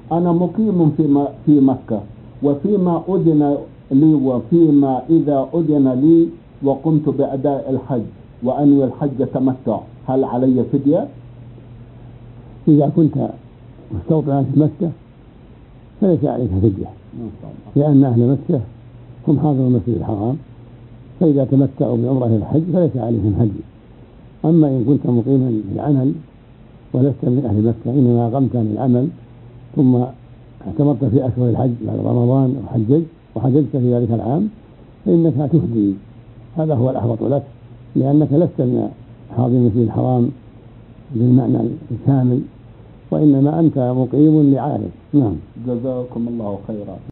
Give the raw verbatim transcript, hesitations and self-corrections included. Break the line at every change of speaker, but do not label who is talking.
أنا مقيم في في مكة، وفيما أذن لي وفيما إذا أذن لي وقمت بأداء الحج وأنوي الحج تمتع، هل علي فدية؟
إذا كنت مستوطنا في مكة فليس عليك فدية، لأن أهل مكة هم حاضروا المسجد الحرام، فإذا تمتعوا بعمرة إلى الحج فليس عليهم هدي. أما إن كنت مقيما للعمل ولست من أهل مكة، إنما أقمت للعمل ثم اعتمرت في أشهر الحج بعد رمضان وحججت وحججت في ذلك العام، فإنك تهدي، هذا هو الأحوط لك، لأنك لست من حاضر المسجد الحرام بالمعنى الكامل، وإنما أنت مقيم لعارف. نعم.
جزاكم الله خيرا.